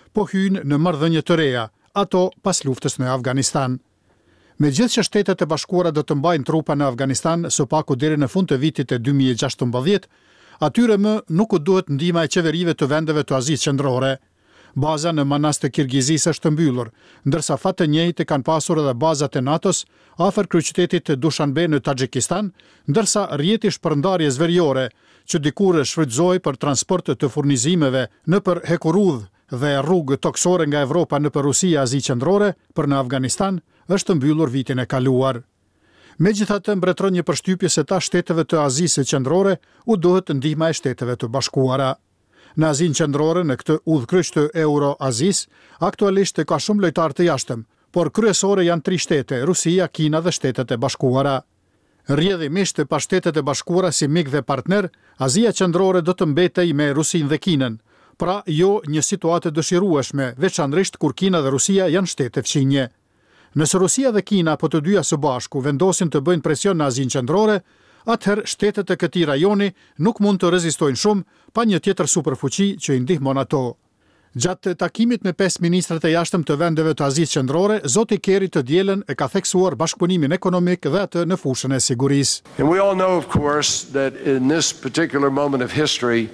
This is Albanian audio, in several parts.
po hynë në marrëdhënie të reja, ato pas luftës në Afganistan. Megjithëse që Shtetet e Bashkuara do të mbajnë trupa në Afganistan së paku deri në fund të vitit e 2016, atyre më nuk u duhet ndihma e qeverive të vendeve të Azisë Qendrore. Baza në Manas të Kirgizisë është mbyllur, ndërsa fat të njëjtë kanë pasur edhe bazat e NATO-s afër kryeqytetit të Dushanbe në Taxhikistan, ndërsa rrjeti shpërndarjes veriore që dikur shfrytëzoi për transport të furnizimeve nëpër Hekurudh dhe rrugë toksore nga Evropa nëpër Rusi e Azisë Qendrore për në Afganistan është mbyllur vitin e kaluar. Megjithatë, mbretëron një përshtypje se ta shteteve të Azisë Qendrore u duhet ndihma e Shteteve të Bashkuara. Në Azinë Qendrore, në këtë udhkryq të Euro-Azis, aktualisht ka shumë lojtarë të jashtëm, por kryesore janë 3 shtete, Rusia, Kina dhe Shtetet e Bashkuara. Rrjedhimisht pa Shtetet e Bashkuara si mik dhe partner, Azia Qendrore do të mbetej me Rusinë dhe Kinën, pra jo një situatë dëshirueshme, veçanërisht kur Kina dhe Rusia janë shtete fqinje. Nëse Rusia dhe Kina apo të dyja së bashku vendosin të bëjnë presion në Azinë Qendrore, atëherë shtetet e këtij rajoni nuk mund të rezistojnë shumë pa një tjetër superfuqi që i ndihmon ato. Gjatë takimit me 5 ministrat e jashtëm të vendeve të Azisë Qendrore, zoti Kerry të dielën e ka theksuar bashkëpunimin ekonomik dhe atë në fushën e sigurisë. And we all know, of course, that in this particular moment of history,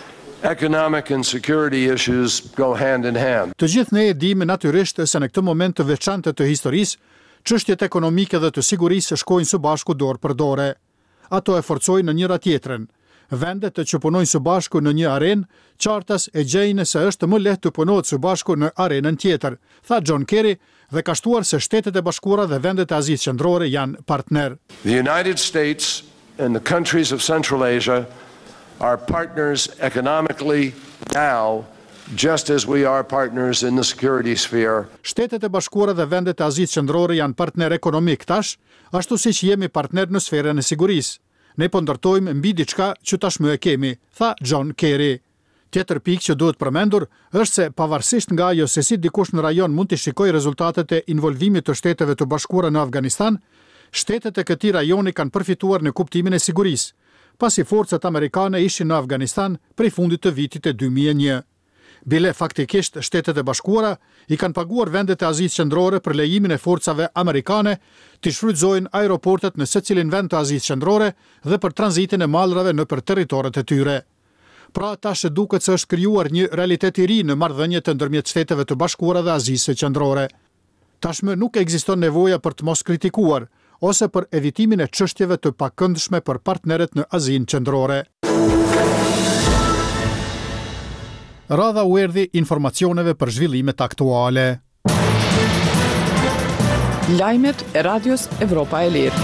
economic and security issues go hand in hand. Të gjithë ne e dimë natyrisht se në këtë moment të veçantë të historisë, çështjet ekonomike dhe të sigurisë shkojnë së bashku dorë për dorë. Ato e forcojnë në njëra tjetrën. Vendet që punojnë së bashku në një arenë, qartas e gjejnë se është më lehtë të punohet së bashku në arenën tjetër, tha John Kerry dhe ka shtuar se Shtetet e Bashkuara dhe vendet e Azisë Qendrore janë partner. The United States and the countries of Central Asia are partners economically now, just as we are partners in the security sphere. Shtetet e Bashkuara dhe vendet e Azisë Qendrore janë partner ekonomik tash, ashtu siç jemi partner në sferën e sigurisë. Ne po ndërtojmë mbi diçka që tashmë e kemi, tha John Kerry. Tjetër pikë që duhet përmendur është se pavarësisht nga ajo se si dikush në rajon mund të shikojë rezultatet e involvimit të Shteteve të Bashkuara në Afganistan, shtetet e këtij rajoni kanë përfituar në kuptimin e sigurisë, pasi forcat amerikane ishin në Afganistan prej fundit të vitit e 2001. Bile faktikisht Shtetet e Bashkuara i kanë paguar vendet e Azisë Qendrore për lejimin e forcave amerikane të shfrytëzojnë aeroportet në secilin vend të Azisë Qendrore dhe për tranzitin e mallrave nëpër territoret e tyre. Pra tash duket se është krijuar një realitet i ri në marrëdhëniet ndërmjet Shteteve të Bashkuara dhe Azisë Qendrore. Tashmë nuk ekziston nevoja për të mos kritikuar ose për evitimin e çështjeve të pakëndshme për partnerët në Azinë Qendrore. Radha u erdhi informacioneve për zhvillimet aktuale. Lajmet e Radios Evropa e Lirë.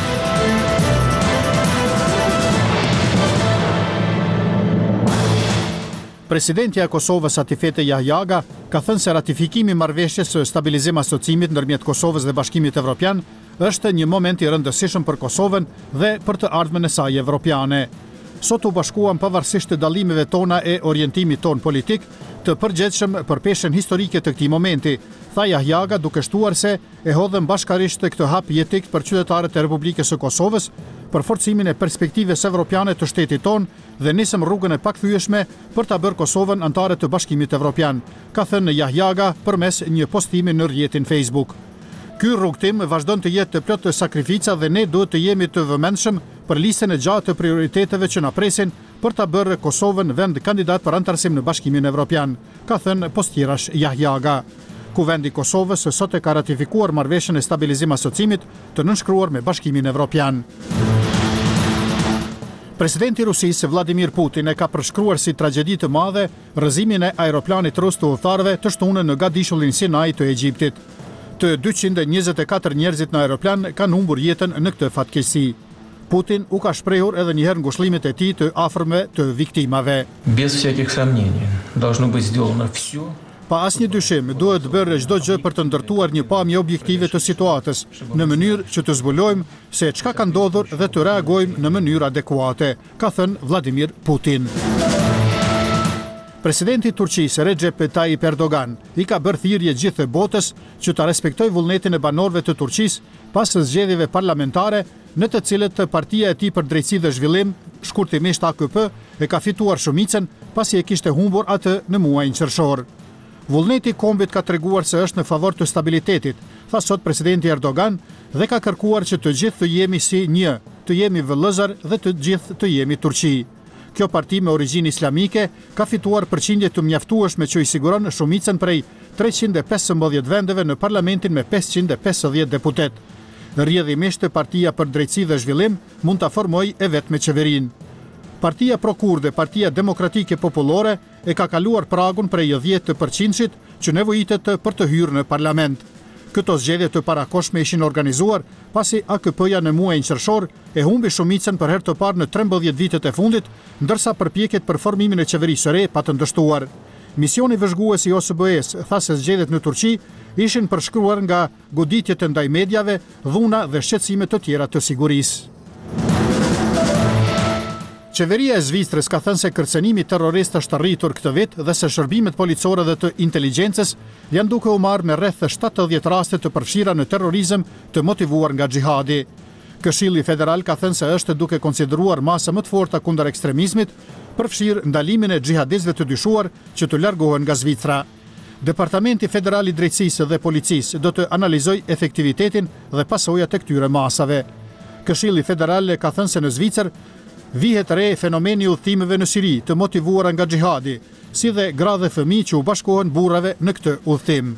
Presidentja e Kosovës Atifete Jahjaga ka thënë se ratifikimi i marrëveshjes së stabilizim asocimit ndërmjet Kosovës dhe Bashkimit Evropian është një moment i rëndësishëm për Kosovën dhe për të ardhmen e saj evropiane. Sot u bashkuam pavarësisht të dallimeve tona e orientimit ton politik, të përgjithshëm për peshën historike të këtij momenti, tha Jahjaga duke shtuar se e hodhëm bashkarisht këtë hap jetik për qytetarët e Republikës së Kosovës për forcimin e perspektivës evropiane të shtetit ton dhe nisëm rrugën e pakthyeshme për ta bërë Kosovën antare të Bashkimit Evropian, ka thënë Jahjaga përmes një postimi në rrjetin Facebook. Ky rrugtim vazhdon të jetë të plot të sakrifica dhe ne duhet të jemi të vëmendshëm për listën e gjatë të prioriteteve që na presin për ta bërë Kosovën vend kandidat për antarësim në Bashkimin Evropian, ka thënë postirash Jahjaga. Kuvendi i Kosovës sot e ka ratifikuar marrëveshjen e stabilizim asocimit të nënshkruar me Bashkimin Evropian. Presidenti i Rusisë Vladimir Putin e ka përshkruar si tragjedi të madhe rrëzimin e aeroplanit rus të udhëtarëve të shtunën në gadishullin Sinai të Egjiptit. Të 224 njerëzit në aeroplan kanë humbur jetën në këtë fatkeqësi. Putin u ka shprehur edhe një herë ngushëllimet e tij të afërme të viktimave. Без всяких сомнений, должно быть сделано все. Pa asnjë dyshim, duhet bërë çdo gjë për të ndërtuar një pamje objektive të situatës, në mënyrë që të zbulojmë se çka ka ndodhur dhe të reagojmë në mënyrë adekuate, ka thënë Vladimir Putin. Presidenti i Turqisë Recep Tayyip Erdogan i ka bërë thirrje gjithë botës që ta respektojë vullnetin e banorëve të Turqisë pas zgjedhjeve parlamentare në të cilët partia e tij për drejtësi dhe zhvillim, shkurtimisht AKP, e ka fituar shumicën pasi e kishte humbur atë në muajin qershor. Vullneti i kombit ka treguar se është në favor të stabilitetit, tha sot presidenti Erdogan, dhe ka kërkuar që të gjithë të jemi si një, të jemi vëllëzar dhe të gjithë të jemi Turqi. Kjo parti me origjinë islamike ka fituar përqindje të mjaftueshme që i siguron shumicën prej 315 vendeve në parlamentin me 550 deputet. Rrjedhimisht partia për drejtësi dhe zhvillim mund ta formojë e vetme qeverinë. Partia Pro-Kurde, Partia Demokratike Popullore, e ka kaluar pragun prej 10% që nevojitet për të hyrë në parlament. Këto zgjedhje të parakoshme ishin organizuar pasi AKP-ja në muajin qershor e humbi shumicën për herë të parë në 13 vitet e fundit, ndërsa përpjekjet për formimin e qeverisë së re pa të ndështuar. Misioni vëzhgues i OSBE-s tha se zgjedhjet në Turqi ishin përshkruar nga goditjet ndaj mediave, dhuna dhe shqetësime të tjera të sigurisë. Qeveria e Zvicrës ka thënë se kërcënimi terrorist është rritur këtë vit dhe se shërbimet policore dhe të inteligjencës janë duke u marrë me rreth 70 raste të përfshira në terrorizëm të motivuar nga xhihadi. Këshilli Federal ka thënë se është duke konsideruar masa më të forta kundër ekstremizmit, përfshirë ndalimin e xhihadistëve të dyshuar që të largohen nga Zvicra. Departamenti Federal i Drejtësisë dhe Policisë do të analizojë efektivitetin dhe pasojat e këtyre masave. Këshilli Federal ka thënë se në Zvicër vihet re fenomeni udhëtimeve në Siri të motivuara nga xhihadi, si dhe gra dhe fëmijë që u bashkohen burrave në këtë udhëtim.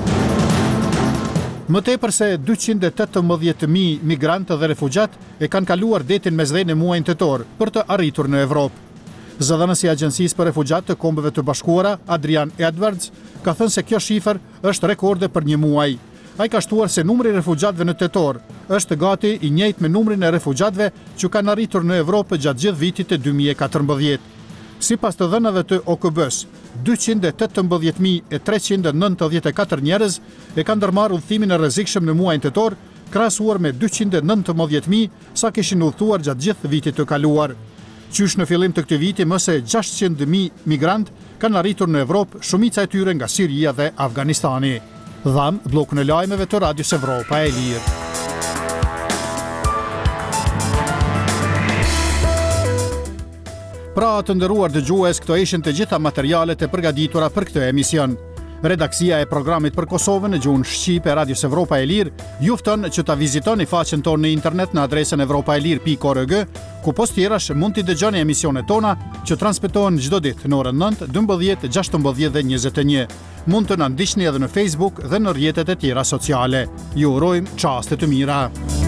Më tepër se 218.000 migrantë dhe refugjat e kanë kaluar detin mesdhe në muajin tetor për të arritur në Evropë. Zëdhënësi i Agjencisë për Refugjat të Kombeve të Bashkuara, Adrian Edwards, ka thënë se kjo shifër është rekorde për një muaj. Ai ka shtuar se numri i refugjatëve në tetor është gati i njëjtë me numrin e refugjatëve që kanë arritur në Evropë gjatë gjithë vitit të 2014. Sipas të dhënave të OKB-s, 218.394 njerëz e kanë ndërmarrë udhëtimin e rrezikshëm në muajin tetor, krahasuar me 219.000 sa kishin udhëtuar gjatë gjithë vitit të kaluar. Qysh në fillim të këtij viti më se 600.000 migrantë kanë arritur në Evropë, shumica e tyre nga Siria dhe Afganistani. Dham blokun e lajmeve të Radios Evropa e Lirë. Pra të nderuar dëgjues, këto ishin të gjitha materialet e përgatitura për këtë emision. Redaksia e programit për Kosovën në gjuhën shqipe Radios Evropa e Lirë ju fton që ta vizitoni faqen tonë në internet në adresën evropaelir.org, ku post tjerash mund t'i dëgjoni emisionet tona që transmetohen çdo ditë në orën 9, 12, 16 dhe 21. Mund të na ndiqni edhe në Facebook dhe në rrjetet e tjera sociale. Ju urojmë çaste të mira.